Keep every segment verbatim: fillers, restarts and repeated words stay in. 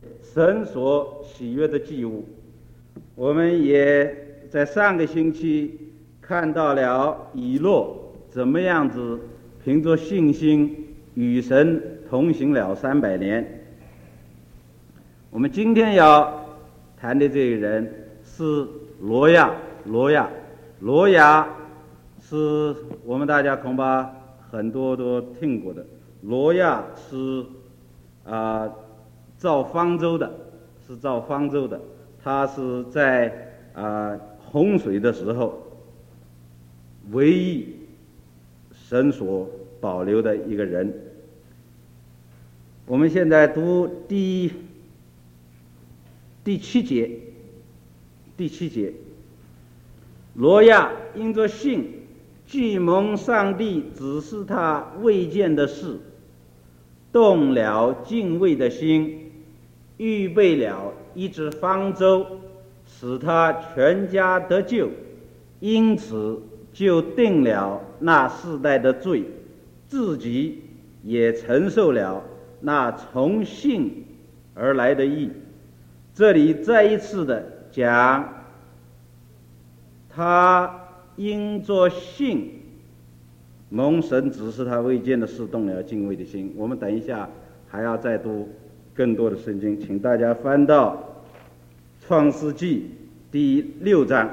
神所喜悦的祭物。我们也在上个星期看到了以诺怎么样子凭着信心与神同行了三百年。我们今天要谈的这个人是挪亚。挪亚，挪亚是我们大家恐怕很多都听过的。挪亚是啊、呃、造方舟的，是造方舟的。他是在啊、呃、洪水的时候唯一神所保留的一个人。我们现在读第第七节，第七节，挪亚因着信，既蒙上帝指示他未见的事，动了敬畏的心，预备了一只方舟，使他全家得救，因此就定了那世代的罪，自己也承受了那从信而来的义。这里再一次的讲，他因着信蒙神指示他未见的事，动了敬畏的心。我们等一下还要再读更多的圣经，请大家翻到创世纪第六章。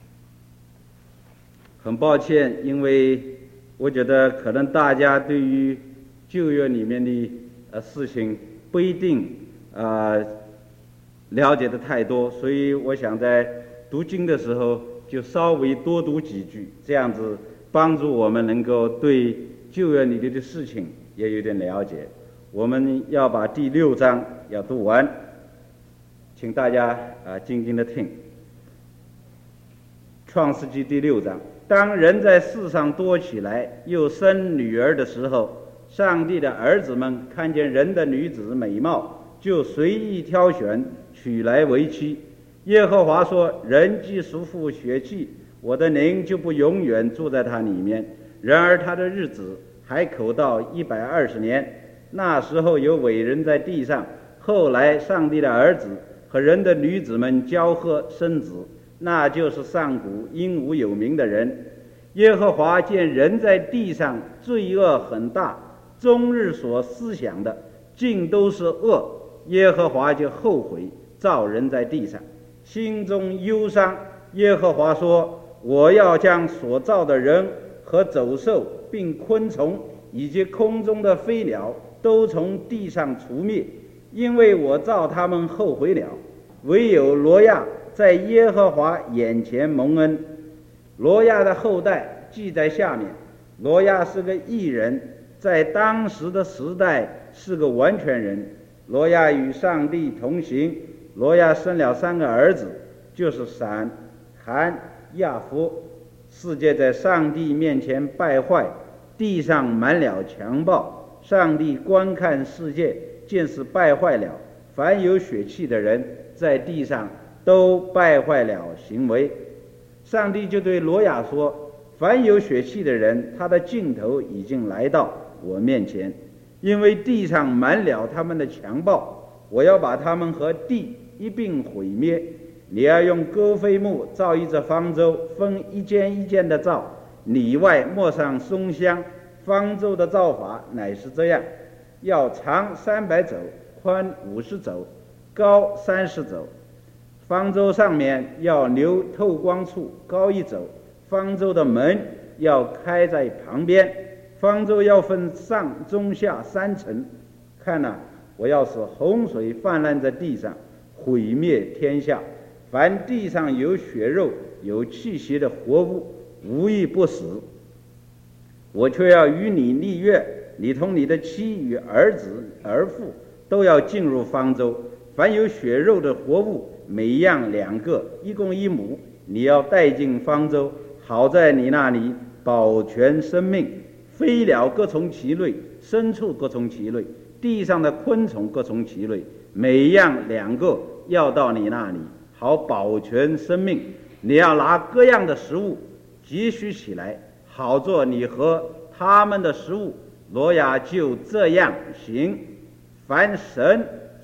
很抱歉，因为我觉得可能大家对于旧约里面的呃事情不一定呃了解的太多，所以我想在读经的时候就稍微多读几句，这样子帮助我们能够对旧约里面的事情也有点了解。我们要把第六章要读完，请大家啊、呃、静静的听。创世纪第六章，当人在世上多起来，又生女儿的时候，上帝的儿子们看见人的女子美貌，就随意挑选，娶来为妻。耶和华说：人既属父血气，我的灵就不永远住在他里面。然而他的日子还口到一百二十年。那时候有伟人在地上，后来上帝的儿子和人的女子们交合生子，那就是上古因无有名的人。耶和华见人在地上罪恶很大，终日所思想的尽都是恶，耶和华就后悔造人在地上，心中忧伤。耶和华说：我要将所造的人和走兽并昆虫以及空中的飞鸟都从地上除灭，因为我造他们后悔了。唯有挪亚在耶和华眼前蒙恩。挪亚的后代记在下面。挪亚是个义人，在当时的时代是个完全人。挪亚与上帝同行，挪亚生了三个儿子，就是闪、含、亚弗。世界在上帝面前败坏，地上满了强暴。上帝观看世界，见是败坏了，凡有血气的人在地上都败坏了行为。上帝就对挪亚说：凡有血气的人，他的尽头已经来到我面前，因为地上满了他们的强暴，我要把他们和地一并毁灭。你要用歌斐木造一只方舟，分一间一间的造，里外抹上松香。方舟的造法乃是这样：要长三百肘，宽五十肘，高三十肘。方舟上面要留透光处，高一肘。方舟的门要开在旁边。方舟要分上中下三层。看哪，我要使洪水泛滥在地上，毁灭天下。凡地上有血肉有气息的活物，无一不死。我却要与你立约，你同你的妻与儿子儿妇都要进入方舟。凡有血肉的活物，每样两个，一共一母，你要带进方舟，好在你那里保全生命。飞鸟各从其类，牲畜各从其类，地上的昆虫各从其类，每样两个，要到你那里，好保全生命。你要拿各样的食物积蓄起来，好做你和他们的食物。挪亚就这样行。凡神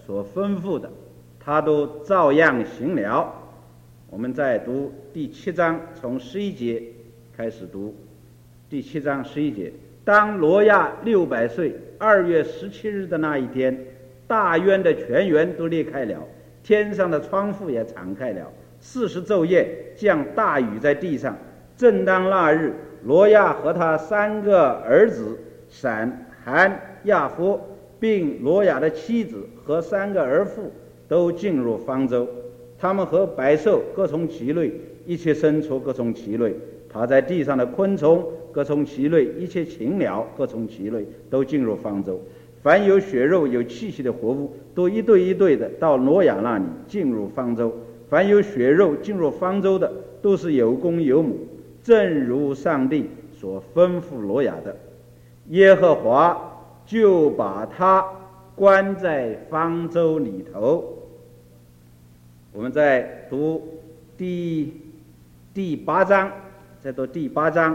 所吩咐的，他都照样行了。我们再读第七章，从十一节开始读。第七章十一节，当罗亚六百岁二月十七日的那一天，大渊的泉源都裂开了，天上的窗户也敞开了，四十昼夜降大雨在地上。正当那日，罗亚和他三个儿子闪、含、亚夫，并罗亚的妻子和三个儿妇都进入方舟。他们和百兽各从其类，一切牲畜各从其类，爬在地上的昆虫各从其类，一切禽鸟各从其类，都进入方舟。凡有血肉有气息的活物，都一对一对的到挪亚那里进入方舟。凡有血肉进入方舟的，都是有公有母，正如上帝所吩咐挪亚的。耶和华就把他关在方舟里头。我们再读第第八章，再读第八章，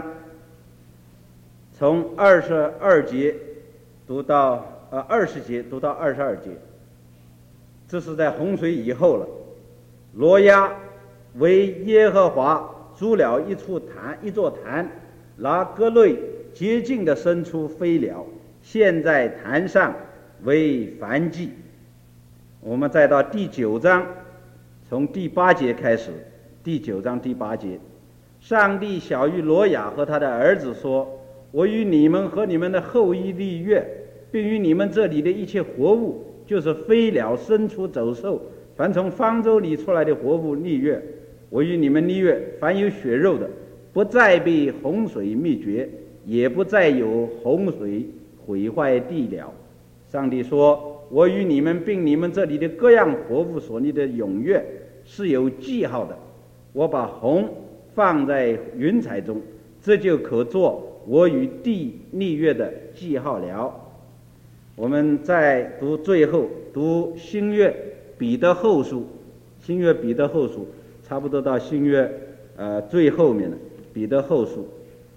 从二十二节读到呃二十节读到二十二节。这是在洪水以后了。罗亚为耶和华筑了一处坛，一座坛，拿各类洁净的牲畜飞鸟，献在坛上为燔祭。我们再到第九章，从第八节开始。第九章第八节，上帝晓谕罗亚和他的儿子说：我与你们和你们的后裔立约，并与你们这里的一切活物，就是飞鸟、牲畜、走兽，凡从方舟里出来的活物立约。我与你们立约，凡有血肉的，不再被洪水灭绝，也不再有洪水毁坏地了。上帝说：我与你们并你们这里的各样活物所立的永约是有记号的。我把红放在云彩中，这就可做我与地立约的记号了。我们再读最后读新约彼得后书，新约彼得后书差不多到新约呃最后面了。彼得后书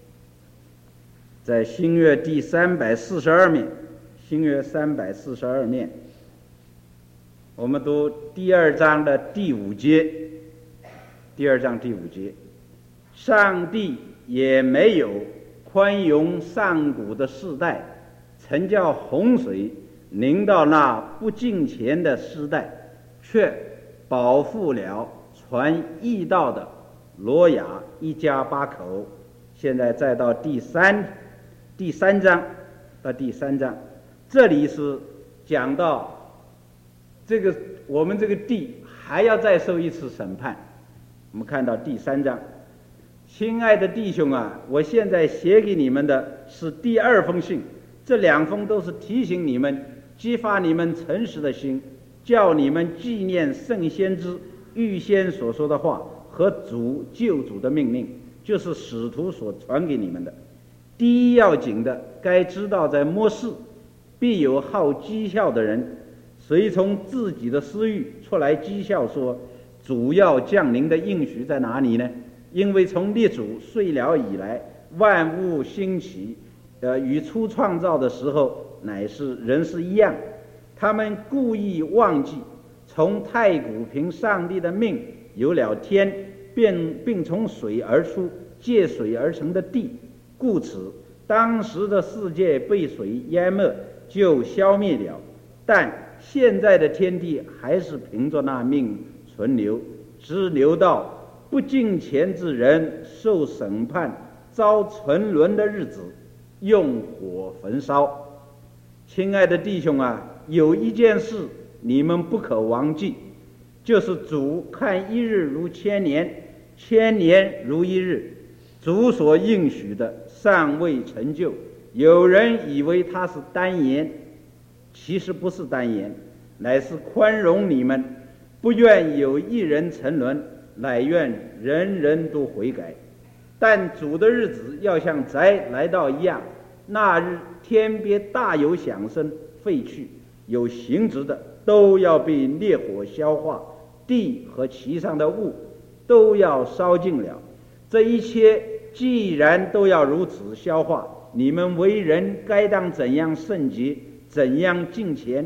在新约第三百四十二面，新约三百四十二面，我们读第二章的第五节。第二章第五节，上帝也没有宽容上古的世代，曾叫洪水临到那不敬虔的世代，却保护了传义道的罗亚一家八口。现在再到第三第三章到第三章，这里是讲到这个我们这个地还要再受一次审判。我们看到第三章，亲爱的弟兄啊，我现在写给你们的是第二封信，这两封都是提醒你们，激发你们诚实的心，叫你们纪念圣先知预先所说的话和主救主的命令，就是使徒所传给你们的。第一要紧的，该知道在末世必有好讥笑的人，随从自己的私欲出来讥笑说，主要降临的应许在哪里呢？因为从列祖睡了以来，万物兴起，呃，与初创造的时候乃是人是一样。他们故意忘记，从太古凭上帝的命有了天，并并从水而出，借水而成的地，故此当时的世界被水淹没，就消灭了。但现在的天地还是凭着那命存留，直留到不敬虔之人受审判遭沉沦的日子，用火焚烧。亲爱的弟兄啊，有一件事你们不可忘记，就是主看一日如千年，千年如一日。主所应许的尚未成就，有人以为他是单言，其实不是单言，乃是宽容你们，不愿有一人沉沦，乃愿人人都悔改。但主的日子要像宅来到一样，那日天别大有响声，废去，有形质的都要被烈火消化，地和其上的物都要烧尽了。这一切既然都要如此消化，你们为人该当怎样圣洁，怎样敬虔，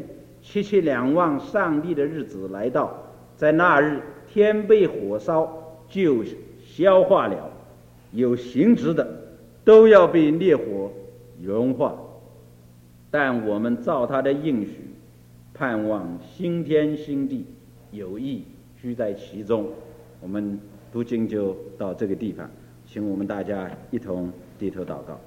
切切两望上帝的日子来到，在那日天被火烧，就消化了，有形质的都要被烈火融化。但我们照他的应许，盼望新天新地，有义居在其中。我们读经就到这个地方，请我们大家一同低头祷告。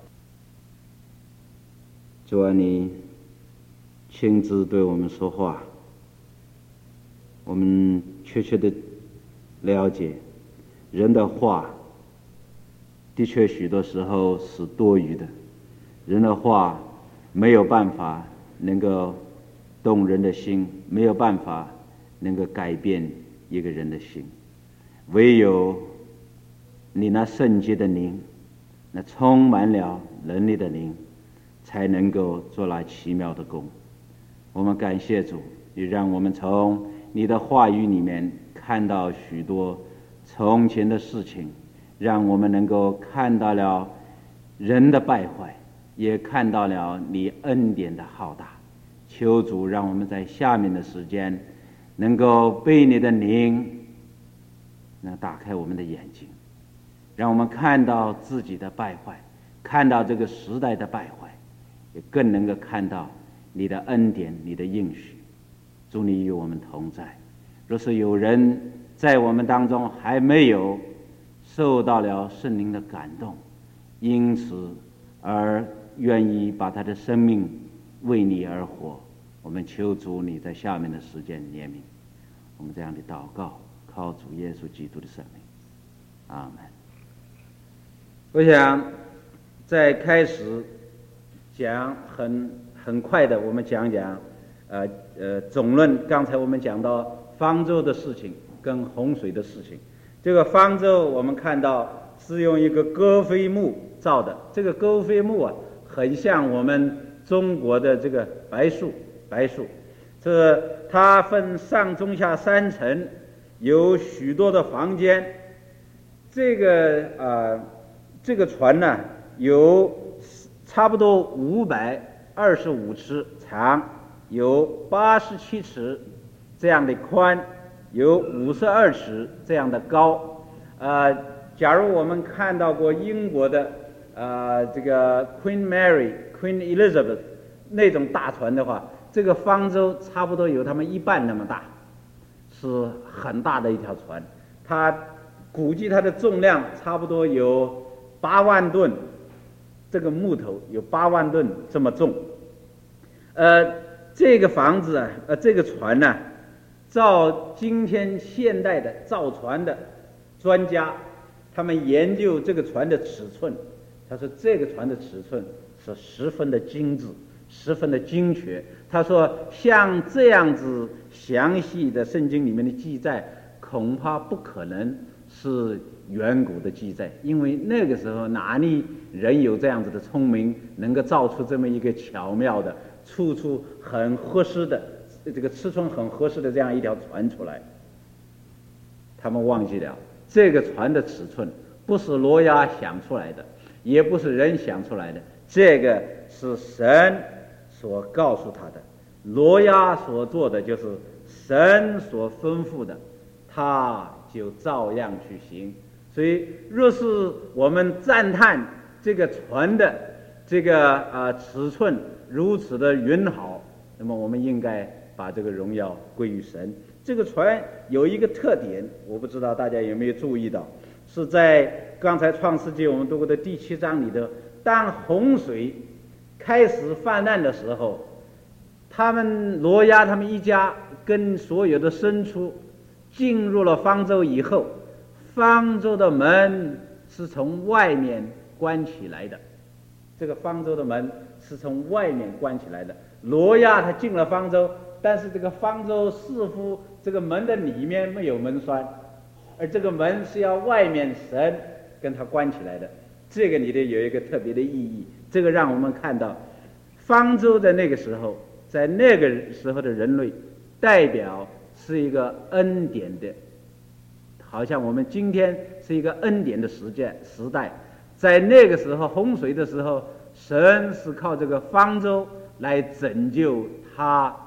主啊，你亲自对我们说话，我们确切的了解人的话的确许多时候是多余的，人的话没有办法能够动人的心，没有办法能够改变一个人的心，唯有你那圣洁的灵，那充满了能力的灵，才能够做那奇妙的工。我们感谢主，也让我们从你的话语里面看到许多从前的事情，让我们能够看到了人的败坏，也看到了你恩典的浩大。求主让我们在下面的时间能够被你的灵能打开我们的眼睛，让我们看到自己的败坏，看到这个时代的败坏，也更能够看到你的恩典，你的应许。主，你与我们同在。若是有人在我们当中还没有受到了圣灵的感动，因此而愿意把他的生命为你而活，我们求主你在下面的时间怜悯。我们这样的祷告，靠主耶稣基督的圣名，阿门。我想在开始讲很很快的，我们讲讲呃呃总论。刚才我们讲到方舟的事情跟洪水的事情。这个方舟我们看到是用一个戈飞木造的，这个戈飞木啊，很像我们中国的这个白树，白树。这它分上中下三层，有许多的房间。这个呃这个船呢，有差不多五百二十五尺长，有八十七尺这样的宽，有五十二尺这样的高。呃，假如我们看到过英国的呃这个 Queen Mary、Queen Elizabeth 那种大船的话，这个方舟差不多有他们一半那么大，是很大的一条船。它估计它的重量差不多有八万吨，这个木头有八万吨这么重。呃，这个房子啊，呃，这个船呢、啊，照今天现代的造船的专家，他们研究这个船的尺寸，他说这个船的尺寸是十分的精致，十分的精确。他说像这样子详细的圣经里面的记载，恐怕不可能是远古的记载，因为那个时候哪里人有这样子的聪明，能够造出这么一个巧妙的、处处很合适的、这个尺寸很合适的这样一条船出来？他们忘记了，这个船的尺寸不是挪亚想出来的，也不是人想出来的，这个是神所告诉他的。挪亚所做的就是神所吩咐的，他就照样去行。所以若是我们赞叹这个船的这个呃尺寸如此的匀好，那么我们应该把这个荣耀归于神。这个船有一个特点，我不知道大家有没有注意到，是在刚才创世纪我们读过的第七章里头，当洪水开始泛滥的时候，他们挪亚他们一家跟所有的牲畜进入了方舟以后，方舟的门是从外面关起来的。这个方舟的门是从外面关起来的。挪亚他进了方舟，但是这个方舟似乎这个门的里面没有门栓，而这个门是要外面神跟他关起来的。这个里头有一个特别的意义，这个让我们看到方舟在那个时候，在那个时候的人类代表是一个恩典的，好像我们今天是一个恩典的时间时代。在那个时候洪水的时候，神是靠这个方舟来拯救他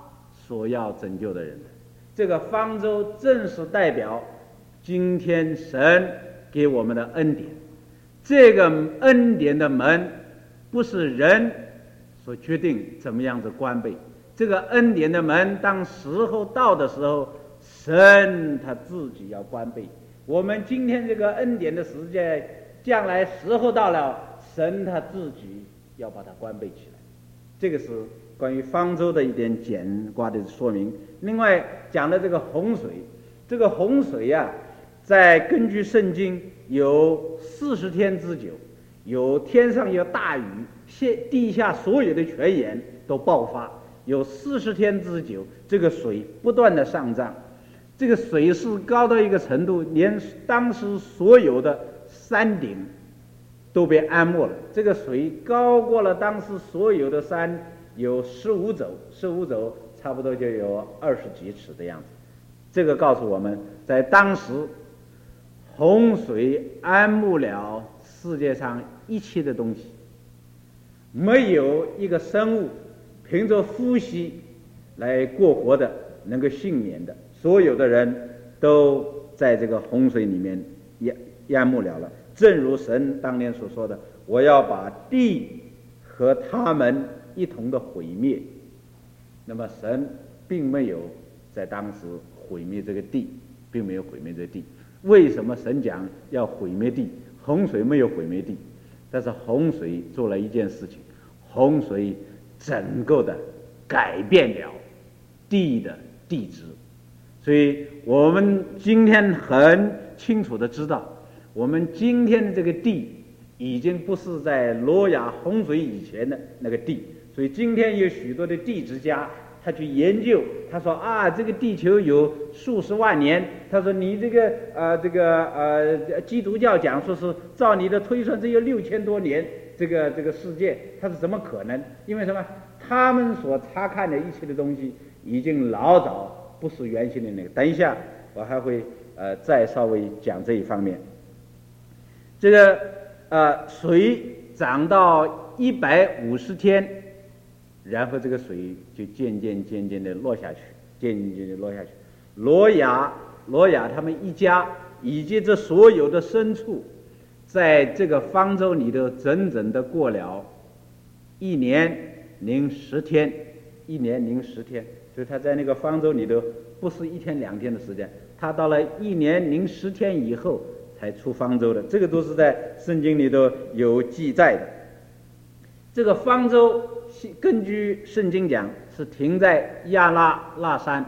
所要拯救的人的。这个方舟正是代表今天神给我们的恩典。这个恩典的门不是人所决定怎么样子关闭，这个恩典的门当时候到的时候，神他自己要关闭。我们今天这个恩典的时间，将来时候到了，神他自己要把它关闭起来。这个是关于方舟的一点简化的说明。另外讲的这个洪水，这个洪水呀、啊，在根据圣经有四十天之久，有天上有大雨，地下所有的泉源都爆发，有四十天之久，这个水不断的上涨，这个水势高到一个程度，连当时所有的山顶都被淹没了。这个水高过了当时所有的山有十五肘，十五肘差不多就有二十几尺的样子。这个告诉我们，在当时洪水淹没了世界上一切的东西，没有一个生物凭着呼吸来过活的，能够幸免的，所有的人都在这个洪水里面淹淹没了了。正如神当年所说的，我要把地和他们一同的毁灭。那么神并没有在当时毁灭这个地，并没有毁灭这个地。为什么神讲要毁灭地？洪水没有毁灭地，但是洪水做了一件事情，洪水整个的改变了地的地质。所以我们今天很清楚的知道，我们今天的这个地已经不是在挪亚洪水以前的那个地。所以今天有许多的地质家，他去研究，他说啊，这个地球有数十万年。他说你这个呃这个呃基督教讲说是照你的推算只有六千多年，这个这个世界它是怎么可能？因为什么？他们所查看的一切的东西已经老早不是原先的那个。等一下我还会呃再稍微讲这一方面。这个呃水涨到一百五十天。然后这个水就渐渐渐渐的落下去，渐渐渐渐落下去。挪亚挪亚他们一家以及这所有的牲畜，在这个方舟里头整整的过了一年零十天，一年零十天。所以他在那个方舟里头不是一天两天的时间，他到了一年零十天以后才出方舟的。这个都是在圣经里头有记载的。这个方舟根据圣经讲是停在亚拉腊山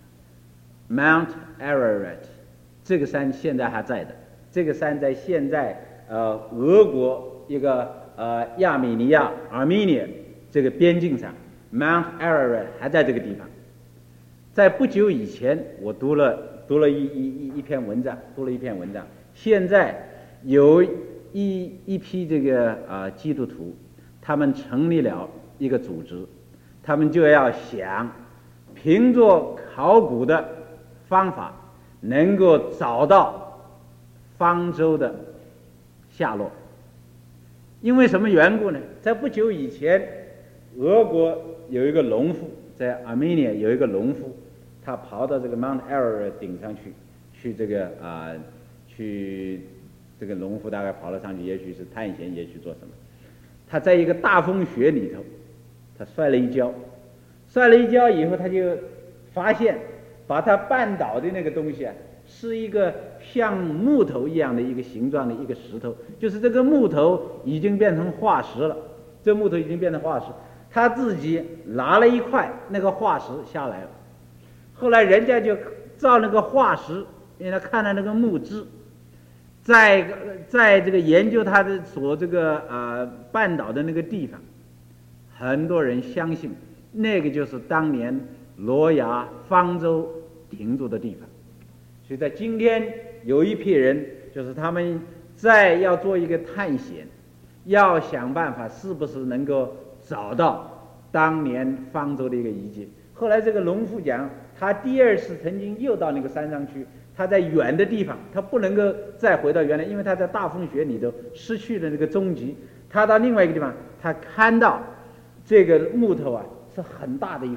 Mount Ararat， 这个山现在还在的。这个山在现在呃俄国一个呃亚美尼亚 Armenia 这个边境上 Mount Ararat 还在这个地方。在不久以前我读了读了一一一篇文章读了一篇文章现在有一一批这个啊、呃、基督徒，他们成立了一个组织，他们就要想凭着考古的方法能够找到方舟的下落。因为什么缘故呢？在不久以前，俄国有一个农夫，在 Armenia 有一个农夫，他跑到这个 Mount Ararat 顶上去，去这个啊、呃，去这个农夫大概跑了上去，也许是探险，也许做什么。他在一个大风雪里头，他摔了一跤，摔了一跤以后，他就发现把他绊倒的那个东西啊，是一个像木头一样的一个形状的一个石头，就是这个木头已经变成化石了，这木头已经变成化石，他自己拿了一块那个化石下来了。后来人家就照那个化石，因为他看了那个木质，在在这个研究他的所这个呃绊倒的那个地方，很多人相信那个就是当年挪亚方舟停住的地方。所以在今天有一批人，就是他们在要做一个探险，要想办法是不是能够找到当年方舟的一个遗迹。后来这个农夫讲，他第二次曾经又到那个山上去，他在远的地方，他不能够再回到原来，因为他在大风雪里头失去了那个踪迹。他到另外一个地方，他看到这个木头啊是很大的一块，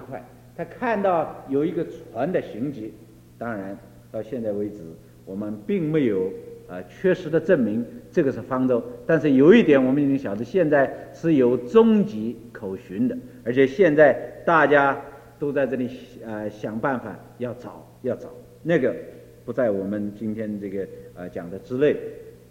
他看到有一个船的行迹，当然到现在为止我们并没有呃确实的证明这个是方舟，但是有一点我们已经晓得，现在是有终极口寻的，而且现在大家都在这里呃想办法要找要找，那个不在我们今天这个呃讲的之内。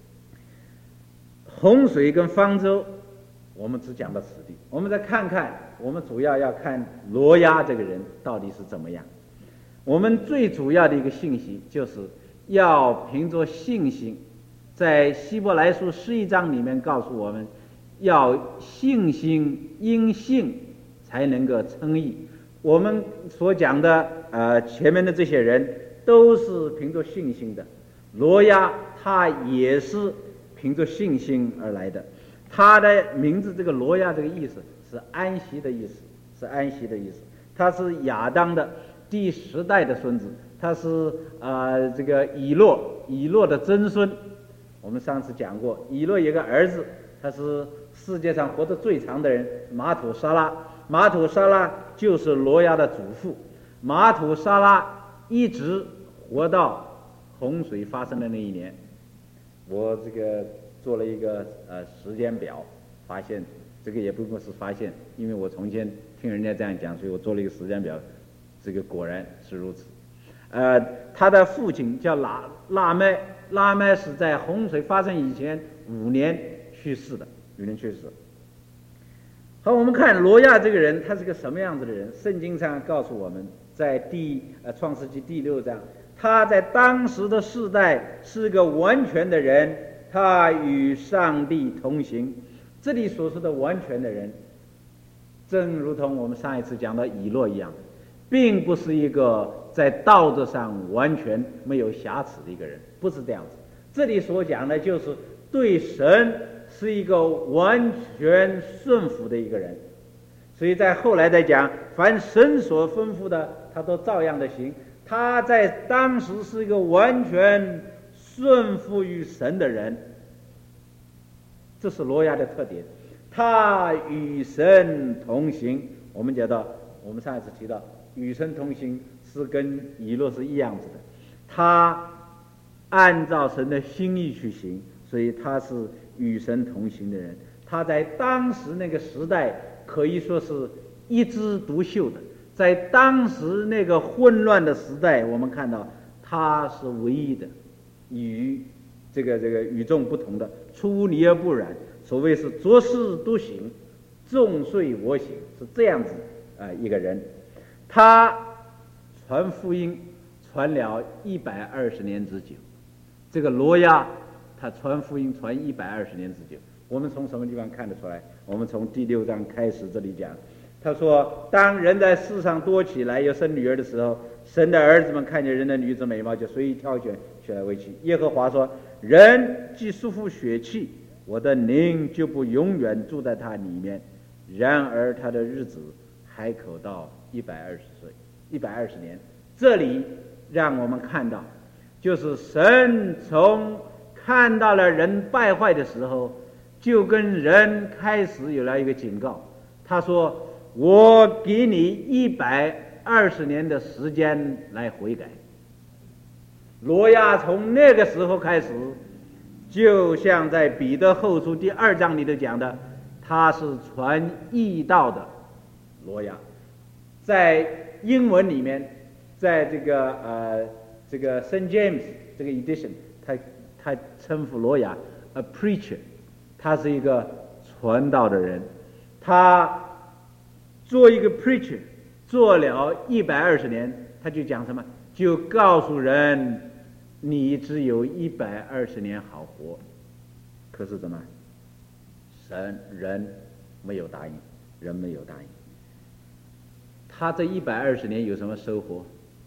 洪水跟方舟我们只讲到此地，我们再看看，我们主要要看挪亚这个人到底是怎么样。我们最主要的一个信息就是要凭着信心，在希伯来书十一章里面告诉我们，要信心因信才能够称义。我们所讲的呃前面的这些人都是凭着信心的，挪亚他也是凭着信心而来的。他的名字这个挪亚这个意思是安息的意思，是安息的意思。他是亚当的第十代的孙子，他是呃这个以诺以诺的曾孙。我们上次讲过，以诺有个儿子，他是世界上活得最长的人，马土沙拉。马土沙拉就是挪亚的祖父。马土沙拉一直活到洪水发生的那一年。我这个做了一个呃时间表，发现这个也不过是发现，因为我从前听人家这样讲，所以我做了一个时间表，这个果然是如此。呃，他的父亲叫拉拉麦，拉麦是在洪水发生以前五年去世的，五年去世。好，我们看挪亚这个人，他是个什么样子的人？圣经上告诉我们，在第呃创世纪第六章，他在当时的世代是个完全的人，他与上帝同行。这里所说的完全的人，正如同我们上一次讲的以诺一样，并不是一个在道德上完全没有瑕疵的一个人，不是这样子。这里所讲的就是对神是一个完全顺服的一个人，所以在后来再讲，凡神所吩咐的，他都照样的行。他在当时是一个完全顺服于神的人，这是挪亚的特点。他与神同行，我们讲到，我们上一次提到，与神同行是跟以诺是一样子的，他按照神的心意去行，所以他是与神同行的人。他在当时那个时代可以说是一枝独秀的，在当时那个混乱的时代，我们看到他是唯一的，与这个这个与众不同的，出泥而不染。所谓是做事独行，众遂我行，是这样子啊、呃、一个人。他传福音传了一百二十年之久。这个挪亚他传福音传一百二十年之久，我们从什么地方看得出来？我们从第六章开始这里讲，他说，当人在世上多起来，有生女儿的时候，神的儿子们看见人的女子美貌，就随意挑选，选来为妻。耶和华说，人既束缚血气，我的灵就不永远住在他里面。然而他的日子还可到一百二十岁，一百二十年。这里让我们看到，就是神从看到了人败坏的时候，就跟人开始有了一个警告。他说，我给你一百二十年的时间来悔改。挪亚从那个时候开始，就像在彼得后书第二章里头讲的，他是传义道的挪亚。在英文里面，在这个呃这个 Saint James 这个 edition， 他他称呼挪亚 a preacher， 他是一个传道的人。他做一个 preacher 做了一百二十年，他就讲什么？就告诉人，你只有一百二十年好活。可是怎么？神人没有答应，人没有答应。他这一百二十年有什么收获？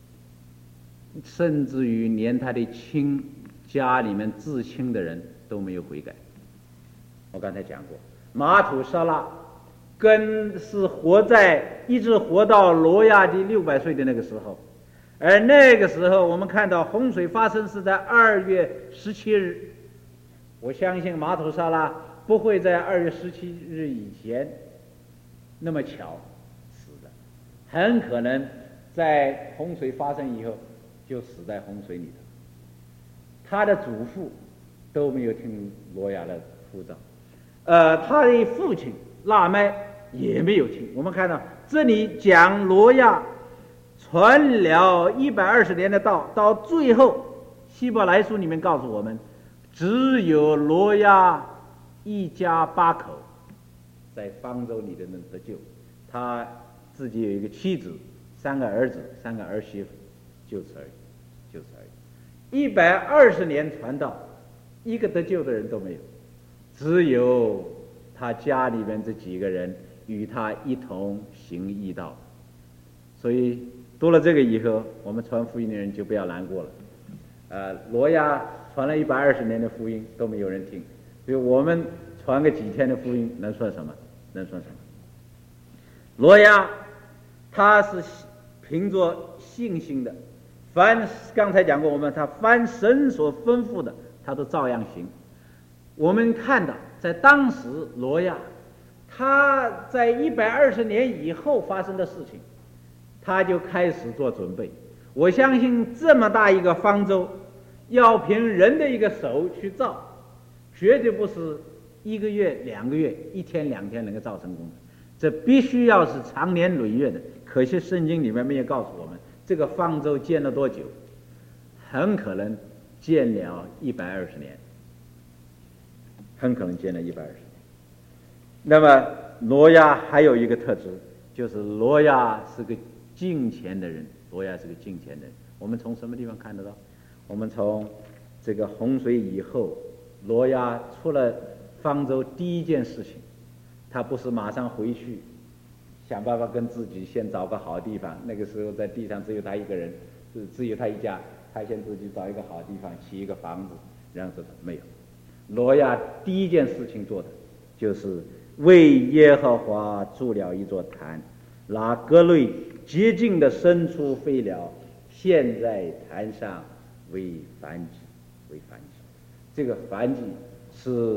甚至于连他的亲家里面至亲的人都没有悔改。我刚才讲过，马土沙拉跟是活在一直活到挪亚第六百岁的那个时候，而那个时候我们看到洪水发生是在二月十七日。我相信马土沙拉不会在二月十七日以前那么巧死的， 很可能在洪水发生以后就死在洪水里头。他的祖父都没有听挪亚的呼召，呃，他的父亲拉麦也没有听。我们看到这里讲挪亚传了一百二十年的道，到最后希伯来书里面告诉我们，只有挪亚一家八口在方舟里的能得救，他自己有一个妻子，三个儿子，三个儿媳妇，就此而已，就此而已。一百二十年传道，一个得救的人都没有，只有他家里面这几个人与他一同行义道。所以读了这个以后，我们传福音的人就不要难过了。呃，挪亚传了一百二十年的福音都没有人听，所以我们传个几天的福音能算什么？能算什么？挪亚他是凭着信心的，凡刚才讲过，我们他凡神所吩咐的，他都照样行。我们看到，在当时挪亚，他在一百二十年以后发生的事情，他就开始做准备。我相信这么大一个方舟，要凭人的一个手去造，绝对不是一个月、两个月、一天、两天能够造成功的，这必须要是长年累月的。可惜圣经里面没有告诉我们，这个方舟建了多久，很可能建了一百二十年，很可能建了一百二十年。那么挪亚还有一个特质，就是挪亚是个敬虔的人。挪亚是个敬虔的人，我们从什么地方看得到？我们从这个洪水以后，挪亚出了方舟第一件事情，他不是马上回去想办法跟自己先找个好地方。那个时候在地上只有他一个人，只有他一家，他先自己找一个好地方起一个房子，然后说没有。挪亚第一件事情做的就是为耶和华筑了一座坛，拿各类洁净的牲畜废料献在坛上为燔祭，为燔祭。这个燔祭是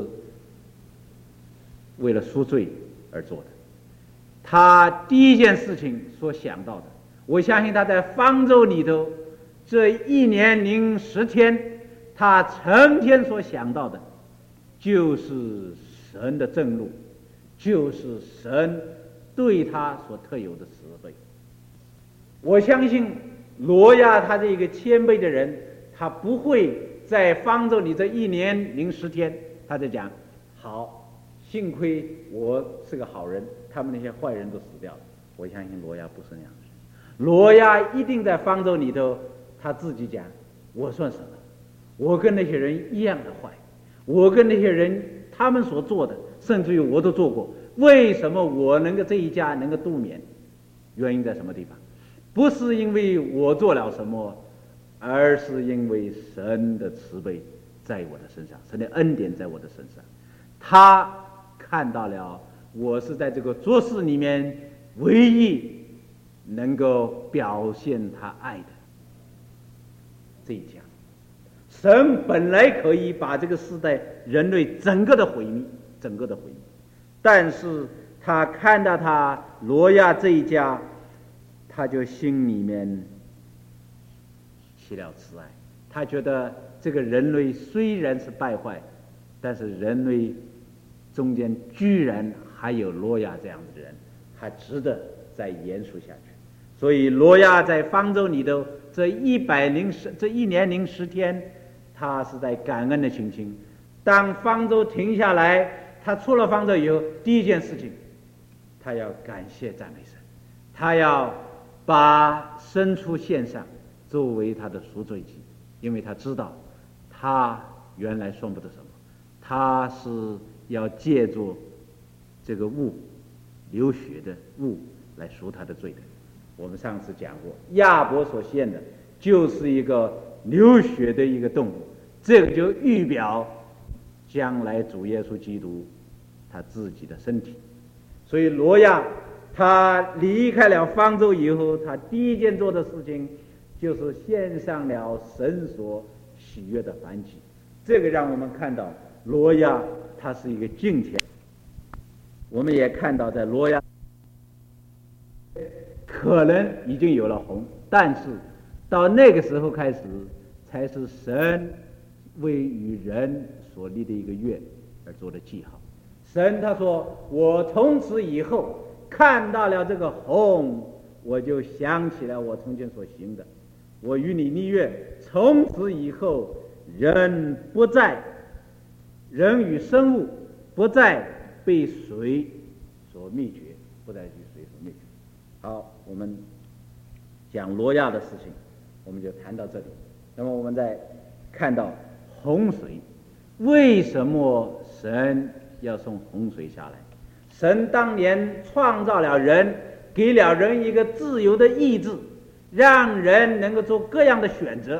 为了赎罪而做的。他第一件事情所想到的，我相信他在方舟里头这一年零十天，他成天所想到的就是神的正路，就是神对他所特有的慈悲。我相信挪亚他是一个谦卑的人，他不会在方舟里这一年零十天他在讲，好，幸亏我是个好人，他们那些坏人都死掉了。我相信挪亚不是那样的，挪亚一定在方舟里头他自己讲，我算什么？我跟那些人一样的坏，我跟那些人他们所做的，甚至于我都做过，为什么我能够这一家能够度免？原因在什么地方？不是因为我做了什么，而是因为神的慈悲在我的身上，神的恩典在我的身上。他看到了我是在这个做事里面唯一能够表现他爱的这一家。神本来可以把这个世代人类整个的毁灭，整个的毁灭，但是他看到他挪亚这一家，他就心里面起了慈爱。他觉得这个人类虽然是败坏，但是人类中间居然还有挪亚这样的人，还值得再延续下去。所以挪亚在方舟里头这一百零十这一年零十天，他是在感恩的心情。当方舟停下来，他出了方舟以后，第一件事情，他要感谢赞美神，他要把牲畜献上作为他的赎罪祭，因为他知道他原来算不得什么，他是要借助这个物流血的物来赎他的罪的。我们上次讲过，亚伯所献的就是一个流血的一个动物，这个就预表将来主耶稣基督他自己的身体。所以挪亚他离开了方舟以后，他第一件做的事情就是献上了神所喜悦的燔祭。这个让我们看到挪亚他是一个敬虔。我们也看到在挪亚可能已经有了红，但是到那个时候开始，才是神为与人所立的一个约而做的记号。神他说：“我从此以后看到了这个红，我就想起来我从前所行的。我与你立约，从此以后，人不再，人与生物不再被水所灭绝，不再被水所灭绝。”好，我们讲挪亚的事情，我们就谈到这里。那么我们再看到洪水，为什么神要送洪水下来？神当年创造了人，给了人一个自由的意志，让人能够做各样的选择。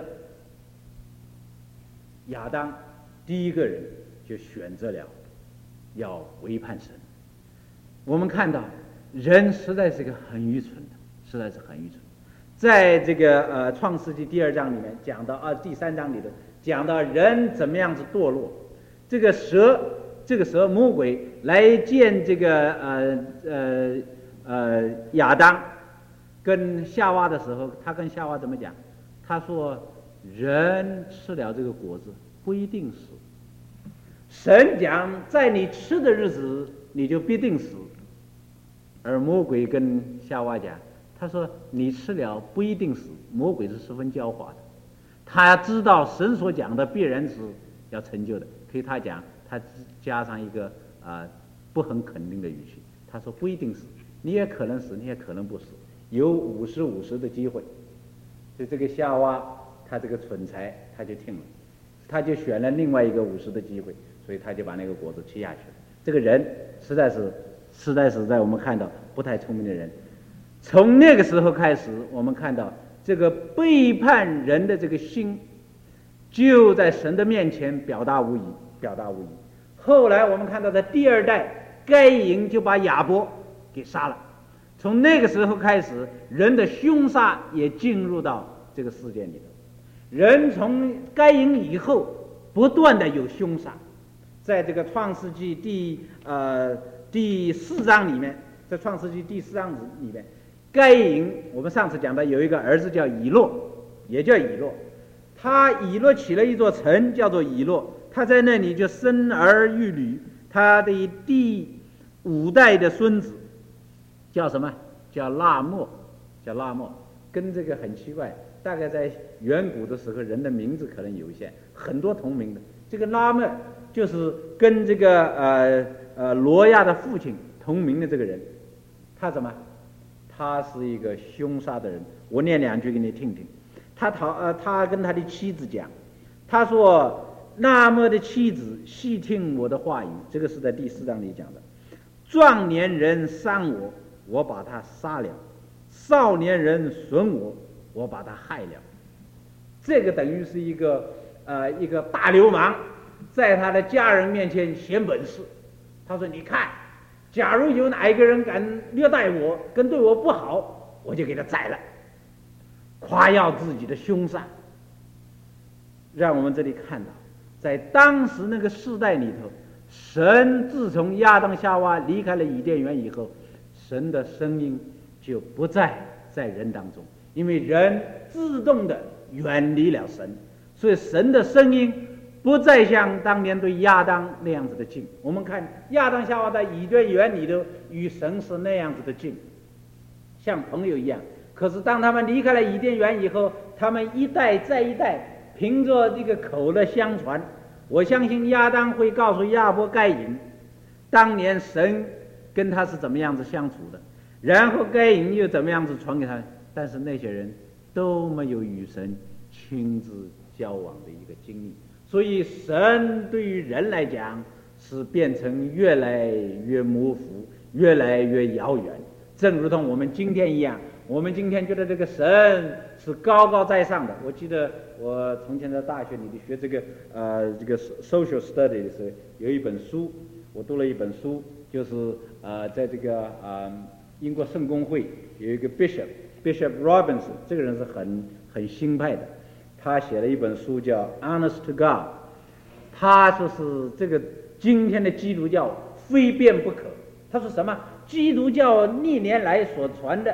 亚当第一个人就选择了要违叛神。我们看到人实在是个很愚蠢的，实在是很愚蠢。在这个呃创世纪第二章里面讲到啊，第三章里头讲到人怎么样子堕落。这个蛇，这个蛇魔鬼来见这个呃呃呃亚当跟夏娃的时候，他跟夏娃怎么讲？他说人吃了这个果子不一定死。神讲在你吃的日子你就必定死，而魔鬼跟夏娃讲，他说你吃了不一定死。魔鬼是十分狡猾的，他知道神所讲的必然是要成就的，所以他讲，他加上一个啊、呃、不很肯定的语气，他说不一定死，你也可能死，你也可能不死，有五十五十的机会。所以这个夏娃他这个蠢材他就听了，他就选了另外一个五十的机会，所以他就把那个果子吃下去了。这个人实在是实在是在我们看到不太聪明的人。从那个时候开始，我们看到这个背叛人的这个心就在神的面前表达无遗，表达无遗。后来我们看到的第二代该隐就把亚伯给杀了。从那个时候开始，人的凶杀也进入到这个事件里头。人从该隐以后不断的有凶杀，在这个创世纪第呃第四章里面，在创世纪第四章里面，该隐我们上次讲的有一个儿子叫以诺，也叫以诺。他以诺起了一座城叫做以诺，他在那里就生儿育女。他的第五代的孙子叫什么？叫拉莫，叫拉莫。跟这个很奇怪，大概在远古的时候，人的名字可能有一些很多同名的。这个拉莫就是跟这个呃呃罗亚的父亲同名的这个人。他什么？他是一个凶杀的人。我念两句给你听听。他讨呃，他跟他的妻子讲，他说：“那么的妻子细听我的话语。”这个是在第四章里讲的。壮年人伤我，我把他杀了；少年人损我，我把他害了。这个等于是一个呃一个大流氓，在他的家人面前显本事。他说：“你看，假如有哪一个人敢虐待我，跟对我不好，我就给他宰了。”夸耀自己的凶杀，让我们这里看到，在当时那个世代里头，神自从亚当夏娃离开了伊甸园以后，神的声音就不再在人当中，因为人自动的远离了神，所以神的声音不再像当年对亚当那样子的近。我们看亚当夏娃在伊甸园里头与神是那样子的近，像朋友一样。可是当他们离开了伊甸园以后，他们一代再一代凭着这个口的相传，我相信亚当会告诉亚伯该隐，当年神跟他是怎么样子相处的，然后该隐又怎么样子传给他。但是那些人都没有与神亲自交往的一个经历，所以神对于人来讲是变成越来越模糊，越来越遥远，正如同我们今天一样。我们今天觉得这个神是高高在上的。我记得我从前在大学里学这个呃这个 social study 的时候，有一本书，我读了一本书，就是呃在这个呃英国圣公会有一个 bishop Bishop Robinson， 这个人是很很新派的，他写了一本书叫 Honest to God， 他说是这个今天的基督教非变不可。他说什么？基督教历年来所传的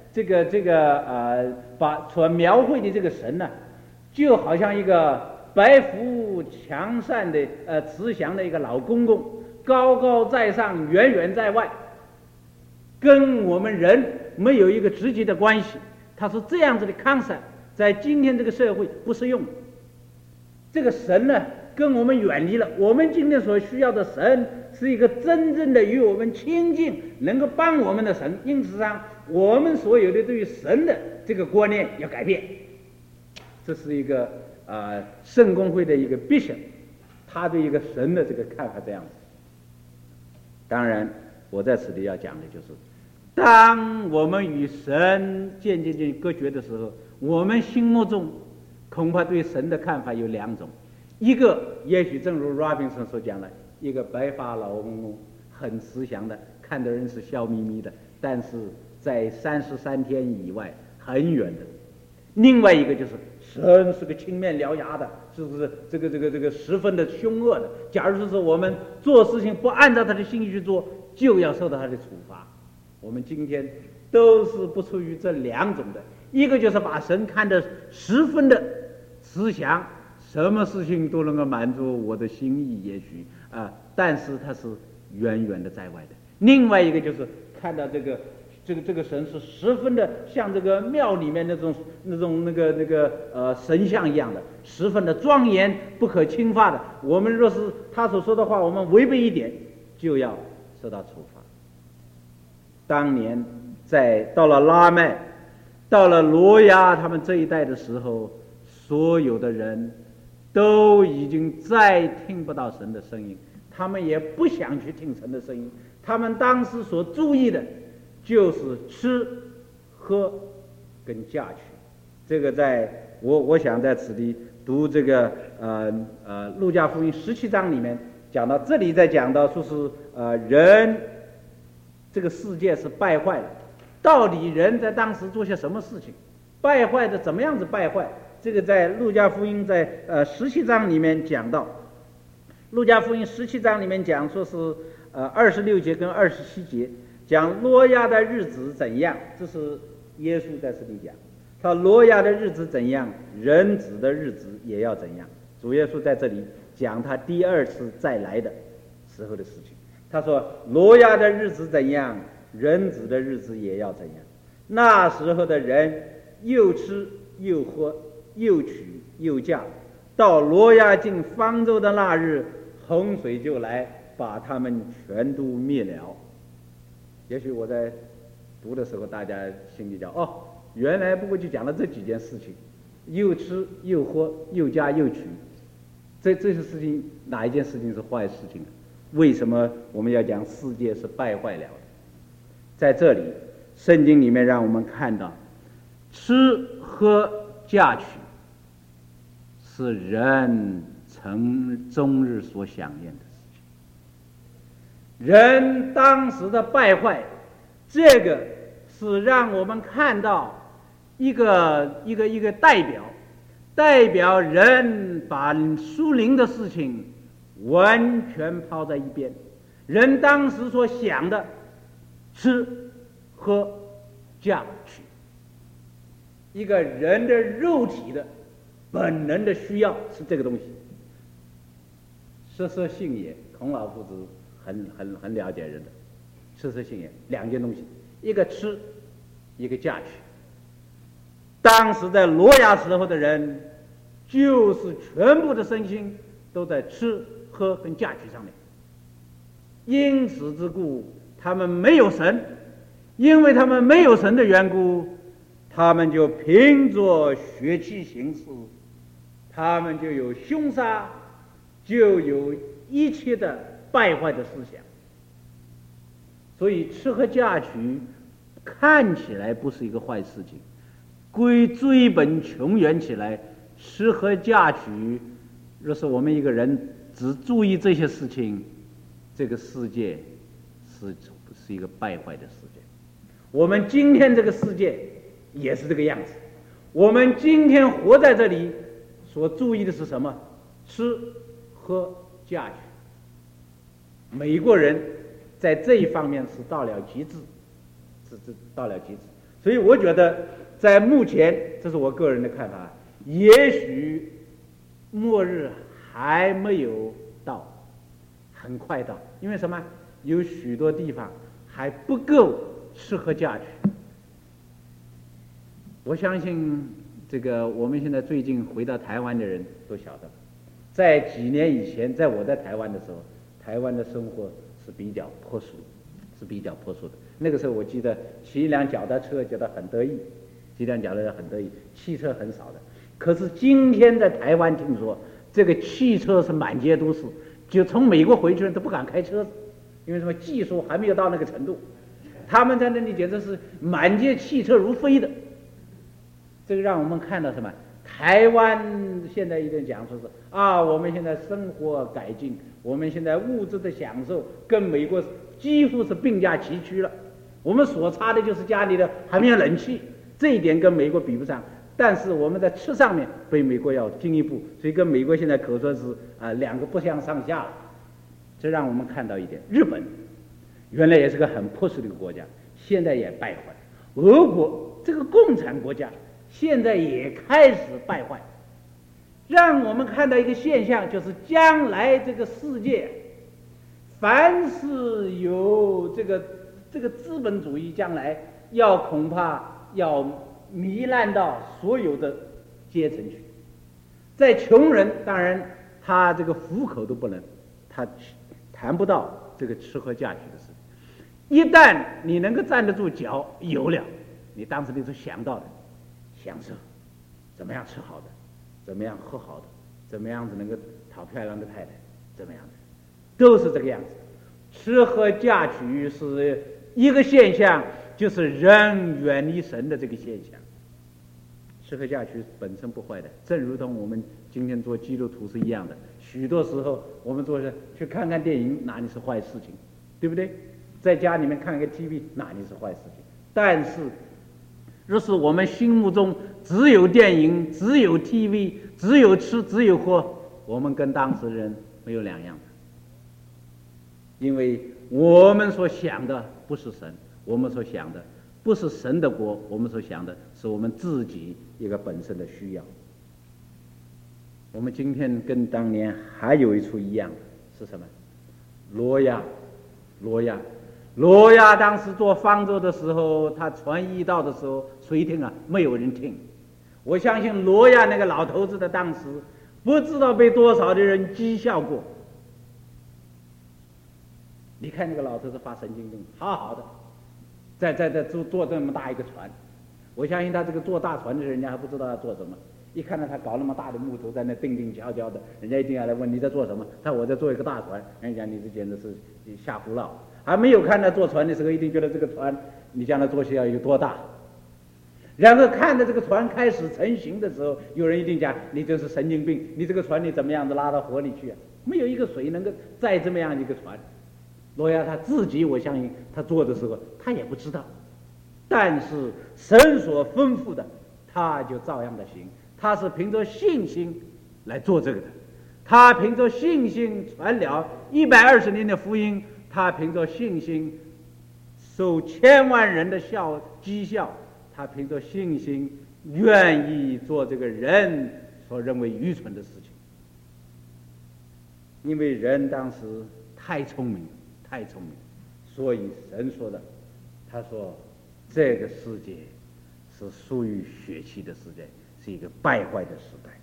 这个这个呃，把所描绘的这个神呢，就好像一个白福强善的呃慈祥的一个老公公，高高在上，远远在外，跟我们人没有一个直接的关系。他是这样子的 concept， 在今天这个社会不适用。这个神呢，跟我们远离了。我们今天所需要的神是一个真正的与我们亲近，能够帮我们的神。因此上，我们所有的对于神的这个观念要改变。这是一个呃圣公会的一个 bishop， 他对一个神的这个看法这样子。当然，我在此地要讲的就是，当我们与神渐渐渐隔绝的时候，我们心目中恐怕对神的看法有两种，一个也许正如 Robinson 所讲的，一个白发老公公，很慈祥的，看的人是笑眯眯的，但是在三十三天以外很远的。另外一个就是神是个青面獠牙的，是不是这个这个这个十分的凶恶的？假如是说我们做事情不按照他的心意去做，就要受到他的处罚。我们今天都是不出于这两种的，一个就是把神看得十分的慈祥，什么事情都能够满足我的心意，也许啊、呃，但是他是远远的在外的。另外一个就是看到这个这个这个神是十分的像这个庙里面那种那种那个那个呃神像一样的，十分的庄严不可侵犯的。我们若是他所说的话，我们违背一点，就要受到处罚。当年在到了拉麦，到了罗亚他们这一代的时候，所有的人都已经再听不到神的声音，他们也不想去听神的声音。他们当时所注意的就是吃喝跟嫁娶。这个在我我想在此地读这个呃呃路加福音十七章里面讲到，这里在讲到说是呃人这个世界是败坏的，到底人在当时做些什么事情，败坏的怎么样子败坏？这个在路加福音在呃十七章里面讲到，路加福音十七章里面讲说是呃二十六节跟二十七节讲挪亚的日子怎样，这是耶稣在这里讲，他挪亚的日子怎样，人子的日子也要怎样。主耶稣在这里讲他第二次再来的时候的事情。他说挪亚的日子怎样，人子的日子也要怎样。那时候的人又吃又喝又娶又嫁，到挪亚进方舟的那日，洪水就来把他们全都灭了。也许我在读的时候大家心里讲，哦，原来不过就讲了这几件事情，又吃又喝又嫁又娶，这这些事情哪一件事情是坏事情？为什么我们要讲世界是败坏了的？在这里圣经里面让我们看到，吃喝嫁娶是人曾终日所想念的事情。人当时的败坏，这个是让我们看到一个一个一个代表，代表人把属灵的事情完全抛在一边。人当时所想的吃喝嫁娶，一个人的肉体的本能的需要是这个东西。色色性也，孔老夫子很很很了解人的色色性也，两件东西，一个吃，一个嫁娶。当时在挪亚时候的人，就是全部的身心都在吃喝跟嫁娶上面。因此之故，他们没有神，因为他们没有神的缘故，他们就凭着血气行事，他们就有凶杀，就有一切的败坏的思想。所以吃喝嫁娶看起来不是一个坏事情，归追本穷源起来，吃喝嫁娶，若是我们一个人只注意这些事情，这个世界是是一个败坏的世界。我们今天这个世界也是这个样子。我们今天活在这里所注意的是什么？吃喝嫁娶。美国人在这一方面是到了极致，是是到了极致。 所以我觉得在目前，这是我个人的看法，也许末日还没有到，很快到，因为什么？有许多地方还不够吃喝嫁娶。我相信这个我们现在最近回到台湾的人都晓得，在几年以前，在我在台湾的时候，台湾的生活是比较朴素，是比较朴素的。那个时候我记得骑一辆脚踏车觉得很得意，骑一辆脚踏车很得意，汽车很少的。可是今天在台湾听说这个汽车是满街都是，就从美国回去人都不敢开车子，因为什么？技术还没有到那个程度，他们在那里简直是满街汽车如飞的。这个让我们看到什么？台湾现在一定讲说是啊，我们现在生活改进，我们现在物质的享受跟美国几乎是并驾齐驱了。我们所差的就是家里的还没有冷气，这一点跟美国比不上。但是我们在吃上面比美国要进一步，所以跟美国现在可说是啊两个不相上下了。这让我们看到一点，日本原来也是个很朴素的一个国家，现在也败坏。俄国这个共产国家现在也开始败坏，让我们看到一个现象，就是将来这个世界，凡是有这个这个资本主义，将来要恐怕要糜烂到所有的阶层去。在穷人，当然他这个糊口都不能，他谈不到这个吃喝嫁娶的事情。一旦你能够站得住脚，有了，你当时你所想到的享受，怎么样吃好的，怎么样喝好的，怎么样子能够讨漂亮的太太，怎么样的，都是这个样子。吃喝嫁娶是一个现象，就是人远离神的这个现象。吃喝嫁娶本身不坏的，正如同我们今天做基督徒是一样的。许多时候我们做去看看电影，哪里是坏事情，对不对？在家里面看个 T V， 哪里是坏事情？但是若是我们心目中只有电影，只有 T V， 只有吃，只有喝，我们跟当时人没有两样的。因为我们所想的不是神，我们所想的不是神的国，我们所想的是我们自己一个本身的需要。我们今天跟当年还有一处一样，是什么？挪亚，挪亚，挪亚当时做方舟的时候，他传一道的时候，谁听啊？没有人听。我相信挪亚那个老头子的当时，不知道被多少的人讥笑过。你看那个老头子发神经病，好好的，在在在做做这么大一个船，我相信他这个做大船的人家还不知道要做什么。一看到他搞那么大的木头在那定定悄悄的，人家一定要来问你在做什么。他说我在做一个大船，人家讲你这简直是瞎胡闹。还没有看他做船的时候，一定觉得这个船你将来做起来有多大。然后看着这个船开始成型的时候，有人一定讲你这是神经病，你这个船你怎么样子拉到河里去啊？没有一个水能够载这么样一个船。挪亚他自己，我相信他做的时候他也不知道，但是神所吩咐的，他就照样的行。他是凭着信心来做这个的，他凭着信心传了一百二十年的福音，他凭着信心受千万人的笑讥笑，他凭着信心愿意做这个人所认为愚蠢的事情。因为人当时太聪明太聪明，所以神说的，他说这个世界是属于血气的世界，是一个败坏的时代。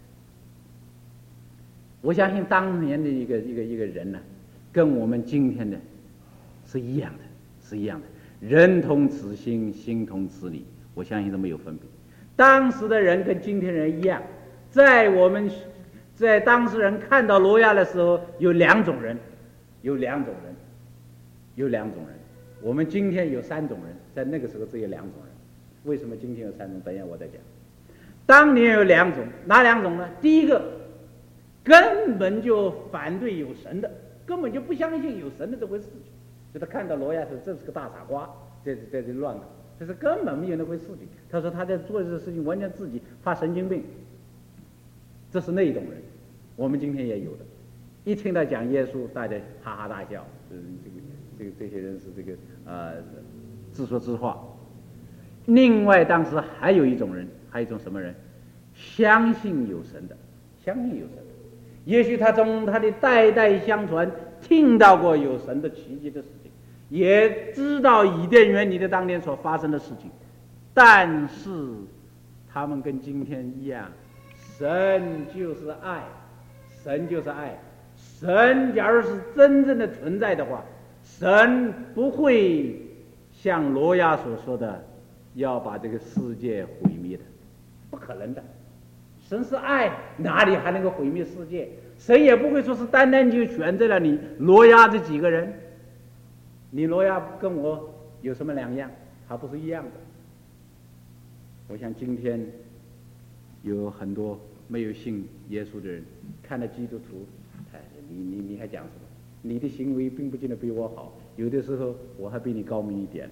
我相信当年的一个一个一个人呢，跟我们今天的是一样的，是一样的。人同此心，心同此理，我相信都没有分别。当时的人跟今天人一样，在我们在当事人看到挪亚的时候，有两种人，有两种人，有两种人。我们今天有三种人，在那个时候只有两种人。为什么今天有三种？等一下我再讲。当年有两种，哪两种呢？第一个，根本就反对有神的，根本就不相信有神的这回事情，就他看到挪亚说这是个大傻瓜，在在这乱搞，这是根本没有那回事情。他说他在做这个事情完全自己发神经病，这是那一种人。我们今天也有的，一听到讲耶稣，大家哈哈大笑，嗯，这个这个这些人是这个呃自说自话。 另外，当时还有一种人，还有一种什么人？相信有神的，相信有神的。也许他从他的代代相传听到过有神的奇迹的事情，也知道伊甸园里的当年所发生的事情，但是他们跟今天一样，神就是爱，神就是爱。神假如是真正的存在的话，神不会像挪亚所说的要把这个世界毁灭的，不可能的。神是爱，哪里还能够毁灭世界？神也不会说是单单就选择了你挪亚这几个人，你挪亚跟我有什么两样？还不是一样的。我想今天有很多没有信耶稣的人，看了基督徒，哎，你你你还讲什么？你的行为并不见得比我好，有的时候我还比你高明一点。